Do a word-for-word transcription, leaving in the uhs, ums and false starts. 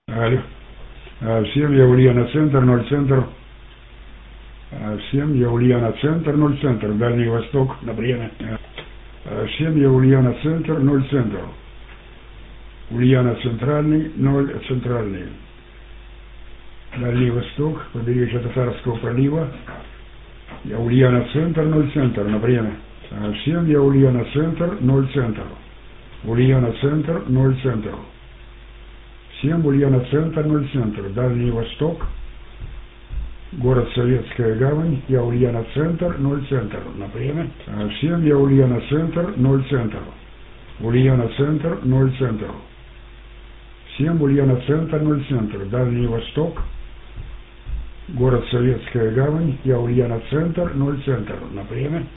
Алло. А, Всем я Ульяна Центр, ноль центр. А, Всем я Ульяна Центр, ноль центр. Дальний Восток, на время. А, Всем я Ульяна Центр, ноль центр. Ульяна Центральный, ноль центральный. Дальний Восток, побережье Татарского пролива. Я Ульяна Центр, ноль центр, на время. А, Всем я Ульяна Центр, ноль центр. Ульяна Центр, ноль центр. Всем Ульяна Центр, ноль центр. Дальний Восток, город Советская Гавань. Я Ульяна Центр, ноль центр. На время. А, Всем я Ульяна Центр, ноль центр. Ульяна Центр, ноль центр. Всем Ульяна Центр, ноль центр. Дальний Восток, город Советская Гавань. Я Ульяна Центр, ноль центр. На время.